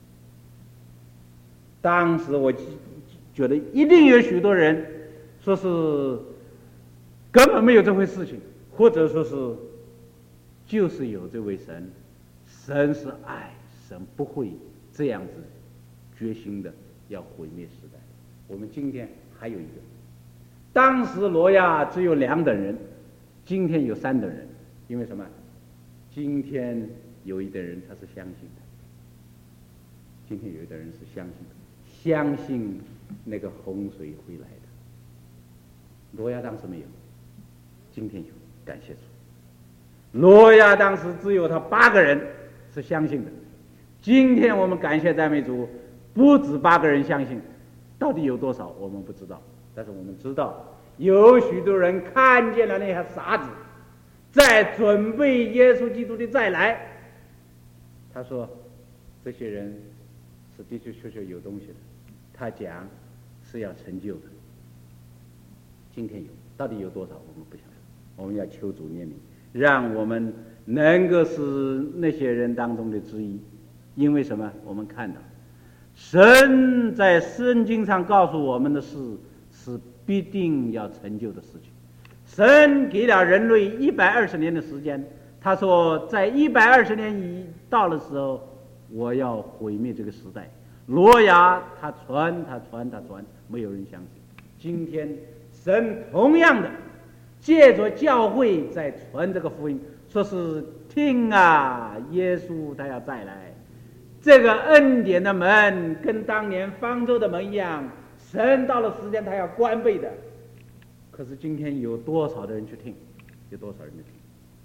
当时我觉得一定有许多人说是根本没有这回事情，或者说是就是有这位神，神是爱，神不会这样子决心的要毁灭时代。我们今天还有一个，当时挪亚只有两等人，今天有三等人，因为什么？今天有一等人他是相信的，今天有一等人是相信的，相信那个洪水会来的。挪亚当时没有，今天有，感谢主。挪亚当时只有他八个人是相信的，今天我们感谢赞美主，不止八个人相信，到底有多少我们不知道，但是我们知道有许多人看见了那些傻子在准备耶稣基督的再来。他说这些人是的确确确有东西的，他讲是要成就的。今天有，到底有多少我们不晓得，我们要求主怜悯，让我们能够是那些人当中的之一。因为什么？我们看到神在圣经上告诉我们的事是必定要成就的事情。神给了人类一百二十年的时间，他说在一百二十年一到的时候，我要毁灭这个时代。挪亚他传他传他传，没有人相信。今天神同样的借着教会在传这个福音，说是听啊，耶稣他要再来。这个恩典的门跟当年方舟的门一样，神到了时间他要关闭的。可是今天有多少的人去听？有多少人去听？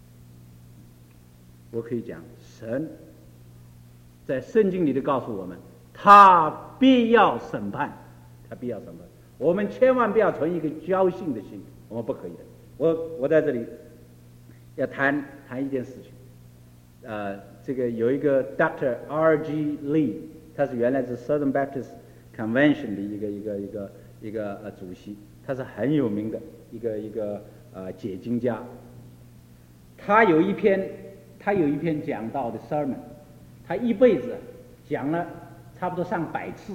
我可以讲，神在圣经里的告诉我们，他必要审判，他必要审判。我们千万不要存一个侥幸的心，我们不可以的。我我在这里要谈谈一件事情，呃，这个有一个 Doctor R G Lee， 他是原来是 Southern Baptist Convention 的一个一个一个一个呃主席，他是很有名的一个一个呃解经家。他有一篇他有一篇讲道的 sermon， 他一辈子讲了差不多上百次。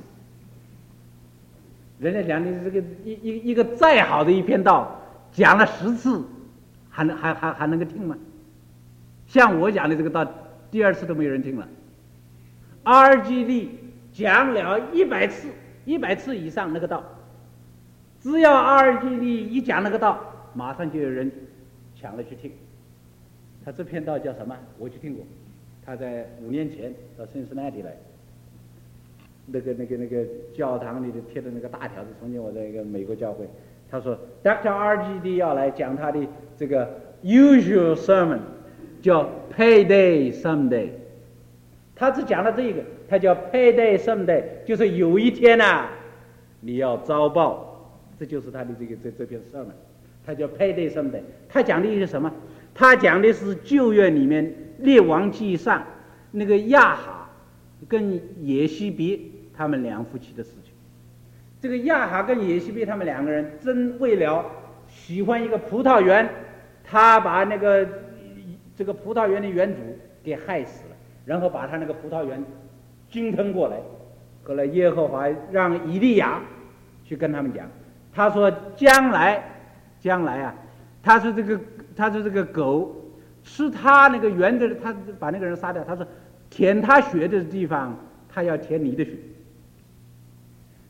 人家讲的这个一一一个再好的一篇道，讲了十次，还能还还还能够听吗？像我讲的这个道，第二次都没有人听了。R G Lee讲了一百次，一百次以上那个道，只要 R G Lee一讲那个道，马上就有人抢了去听。他这篇道叫什么？我去听过。他在五年前到 Cincinnati 来。那个、那个、那个教堂里的贴的那个大条子，从前我在一个美国教会，他说 Doctor R G D 要来讲他的这个 usual sermon， 叫 Payday Someday。他只讲了这个，他叫 Payday Someday， 就是有一天啊，你要遭报，这就是他的这个这这篇 sermon， 他叫 Payday Someday。他讲的是什么？他讲的是旧约里面列王记上那个亚哈跟耶西别他们两夫妻的事情。这个亚哈跟耶西别他们两个人真为了喜欢一个葡萄园，他把那个这个葡萄园的园主给害死了，然后把他那个葡萄园均腾过来。后来耶和华让以利亚去跟他们讲，他说将来将来啊，他说这个他说这个狗吃他那个园子，他把那个人杀掉，他说舔他血的地方，他要舔你的血。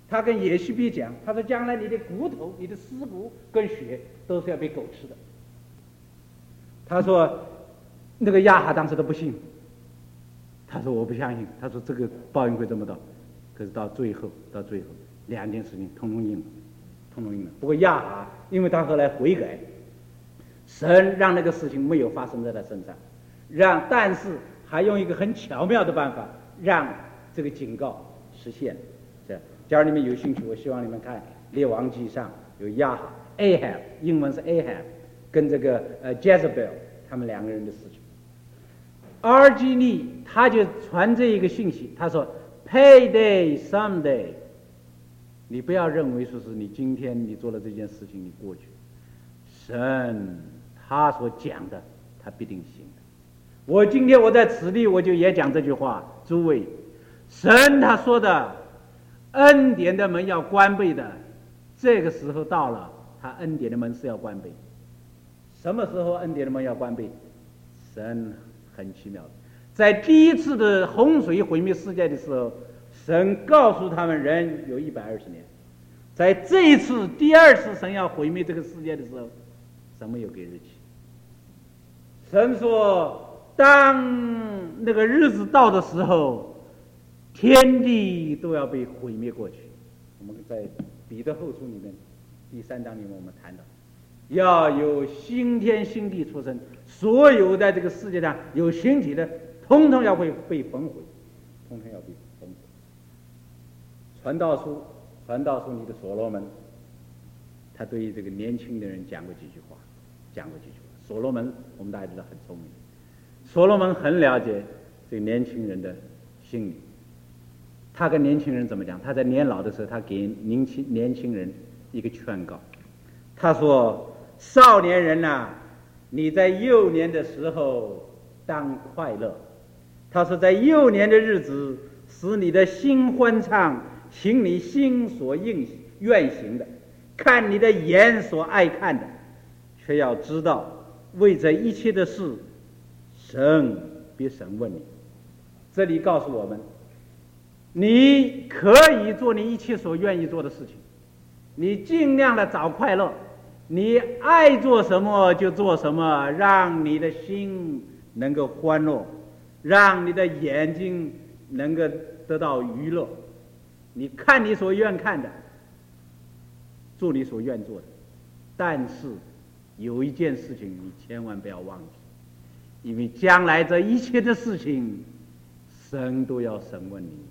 他跟耶西比讲，他说将来你的骨头、你的尸骨跟血都是要被狗吃的。他说那个亚哈当时都不信，他说我不相信，他说这个报应会这么大。可是到最后，到最后两件事情通通应了，通通应了。不过亚哈因为他后来悔改，神让那个事情没有发生在他身上，让但是还用一个很巧妙的办法让这个警告实现。这样，假如你们有兴趣，我希望你们看《列王记》上有亚哈 Ahab， 英文是 Ahab， 跟这个呃 Jezebel 他们两个人的事情。阿基利他就传这一个信息，他说 Payday someday， 你不要认为说是你今天你做了这件事情你过去，神他所讲的他必定行的。我今天我在此地我就也讲这句话，诸位，神他说的恩典的门要关闭的，这个时候到了，他恩典的门是要关闭。什么时候恩典的门要关闭？神很奇妙的，在第一次的洪水毁灭世界的时候，神告诉他们人有一百二十年。在这一次第二次神要毁灭这个世界的时候，神没有给日期。神说当那个日子到的时候，天地都要被毁灭过去。我们在彼得后书里面第三章里面我们谈到，要有新天新地出生，所有在这个世界上有形体的通通要会被焚毁，通通要被焚毁。传道书传道书里的所罗门，他对于这个年轻的人讲过几句话，讲过几句话。所罗门我们大家知道很聪明，所罗门很了解这个年轻人的心理。他跟年轻人怎么讲？他在年老的时候，他给年轻年轻人一个劝告，他说：“少年人呐、啊，你在幼年的时候当快乐。”他说：“在幼年的日子，使你的心欢畅，行你心所应愿行的，看你的眼所爱看的，却要知道，为这一切的事，神必审问你。”这里告诉我们，你可以做你一切所愿意做的事情，你尽量的找快乐，你爱做什么就做什么，让你的心能够欢乐，让你的眼睛能够得到娱乐，你看你所愿看的，做你所愿做的。但是有一件事情你千万不要忘记，因为将来这一切的事情神都要审问你。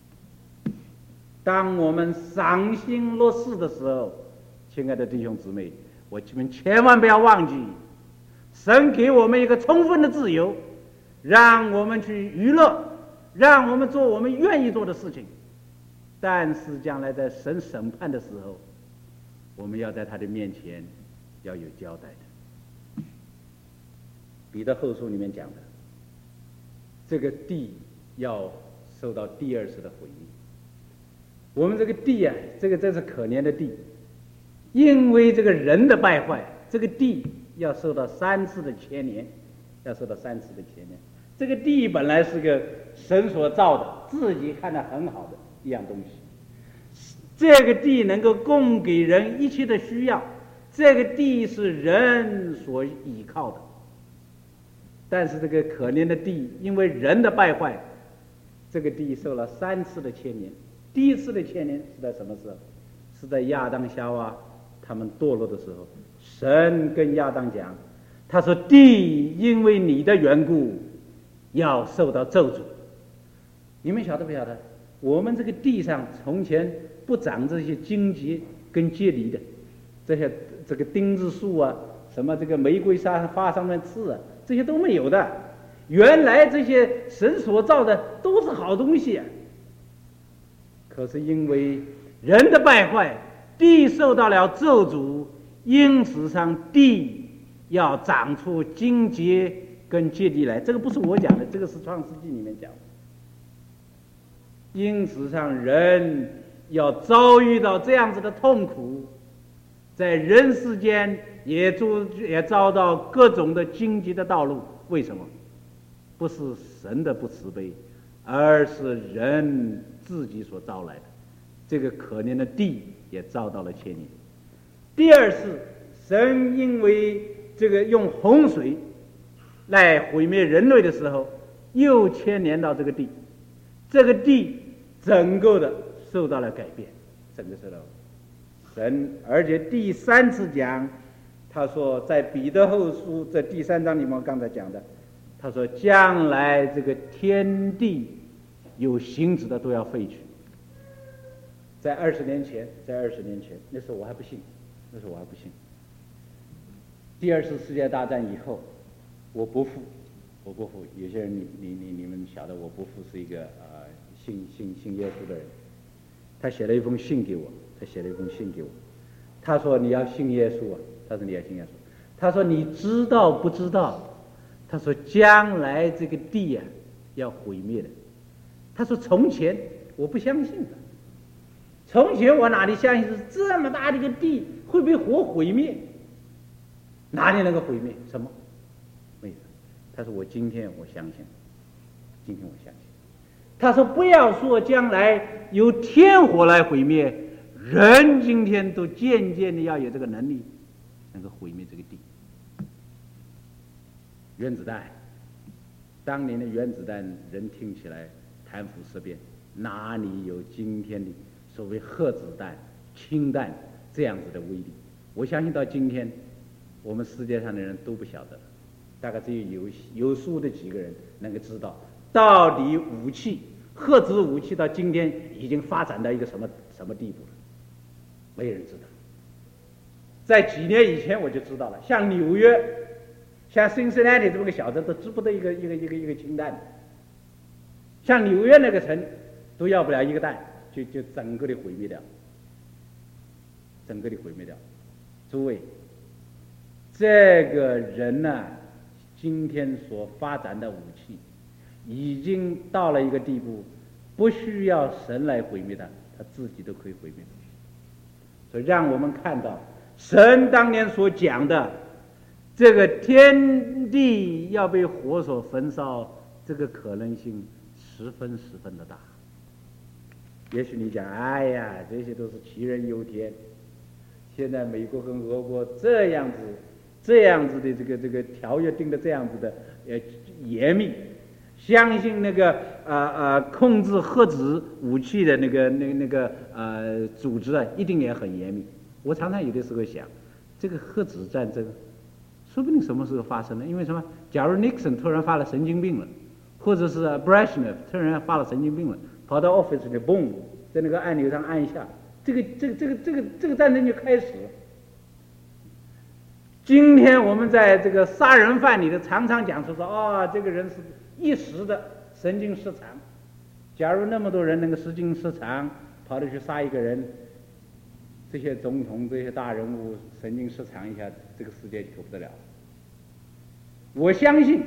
当我们伤心落世的时候，亲爱的弟兄姊妹，我们千万不要忘记，神给我们一个充分的自由，让我们去娱乐，让我们做我们愿意做的事情。但是将来在神审判的时候，我们要在他的面前要有交代的。彼得后书里面讲的，这个地要受到第二次的毁灭。我们这个地啊，这个真是可怜的地，因为这个人的败坏，这个地要受到三次的牵连，要受到三次的牵连。这个地本来是个神所造的，自己看得很好的一样东西，这个地能够供给人一切的需要，这个地是人所依靠的。但是这个可怜的地，因为人的败坏，这个地受了三次的牵连。第一次的牵连是在什么时候？是在亚当夏娃他们堕落的时候，神跟亚当讲，他说地因为你的缘故要受到咒诅。你们晓得不晓得？我们这个地上从前不长这些荆棘跟芥梨的，这些这个丁字树啊，什么这个玫瑰沙花上面刺啊，这些都没有的。原来这些神所造的都是好东西啊。可是因为人的败坏，地受到了咒诅，因此上地要长出荆棘跟芥蒂来。这个不是我讲的，这个是创世纪里面讲的。因此上人要遭遇到这样子的痛苦，在人世间也遭也遭到各种的荆棘的道路。为什么？不是神的不慈悲，而是人自己所招来的。 这个可怜的地也遭到了牵连。第二是神因为这个用洪水来毁灭人类的时候，又牵连到这个地，这个地整个的受到了改变，整个受到神。而且第三次讲，他说在彼得后书这第三章里面刚才讲的，他说将来这个天地有形质的都要废去。在二十年前，在二十年前，那时候我还不信，那时候我还不信。第二次世界大战以后，我不服，我不服。有些人你你你你们晓得，我不服是一个呃信信信耶稣的人，他写了一封信给我，他写了一封信给我，他说你要信耶稣啊，他说你要信耶稣，他说你知道不知道？他说将来这个地呀、啊、要毁灭的。他说从前我不相信的。从前我哪里相信是这么大的一个地会被火毁灭？哪里能够毁灭？什么？没有。他说我今天我相信，今天我相信。他说不要说将来由天火来毁灭，人今天都渐渐的要有这个能力，能够毁灭这个地。原子弹，当年的原子弹人听起来谈虎色变，哪里有今天的所谓核子弹、氢弹这样子的威力？我相信到今天，我们世界上的人都不晓得，大概只有有有数的几个人能够知道，到底武器、核子武器到今天已经发展到一个什么什么地步了？没人知道。在几年以前我就知道了，像纽约、像 Cincinnati 这么个小镇都知不得一个一个一个一个氢弹，像纽约那个城都要不了一个弹。就就整个的毁灭掉，整个的毁灭掉。诸位，这个人呢、啊，今天所发展的武器，已经到了一个地步，不需要神来毁灭他，他自己都可以毁灭自己。所以让我们看到，神当年所讲的这个天地要被火所焚烧，这个可能性十分十分的大。也许你讲，哎呀，这些都是杞人忧天。现在美国跟俄国这样子、这样子的这个这个条约定的这样子的呃严密，相信那个呃呃控制核子武器的那个那那个呃组织啊，一定也很严密。我常常有的时候想，这个核子战争，说不定什么时候发生呢？因为什么？假如 Nixon 突然发了神经病了，或者是 Brezhnev 突然发了神经病了。跑到 office 里，嘣，在那个按钮上按一下，这个这个这个这个这个战争就开始了。今天我们在这个杀人犯里头常常讲说说，哦，这个人是一时的神经失常。假如那么多人能够神经失常，跑着去杀一个人，这些总统、这些大人物神经失常一下，这个世界就不得了。我相信，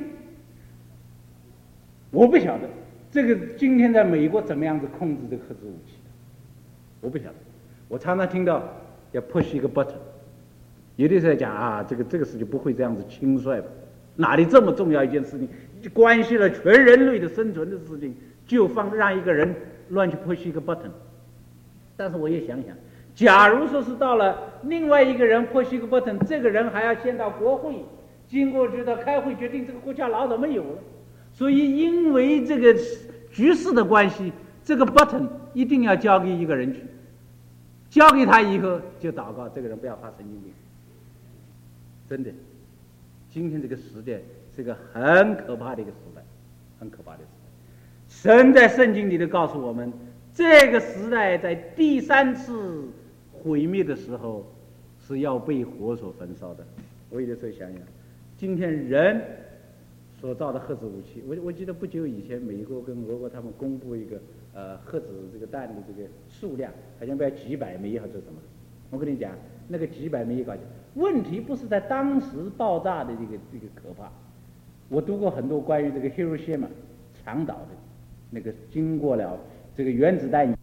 我不晓得。这个今天在美国怎么样子控制这个核子武器的，我不晓得。我常常听到要 push 一个 button， 有的时候讲啊，这个这个事情不会这样子轻率吧？哪里这么重要一件事情，关系了全人类的生存的事情，就放让一个人乱去 push 一个 button。但是我也想想，假如说是到了另外一个人 push 一个 button， 这个人还要先到国会，经过知道开会决定，这个国家老早没有了。所以，因为这个局势的关系，这个 button 一定要交给一个人去，交给他以后就祷告，这个人不要发神经病。真的，今天这个时代是一个很可怕的一个时代，很可怕的时代。神在圣经里头告诉我们，这个时代在第三次毁灭的时候是要被火所焚烧的。我有的时候想想，今天人所造的核子武器，我我记得不久以前，美国跟俄国他们公布一个呃核子这个弹的这个数量，好像不要几百枚还是什么。我跟你讲，那个几百枚搞起来，问题不是在当时爆炸的这个这个可怕。我读过很多关于这个 Hiroshima 长岛的那个经过了这个原子弹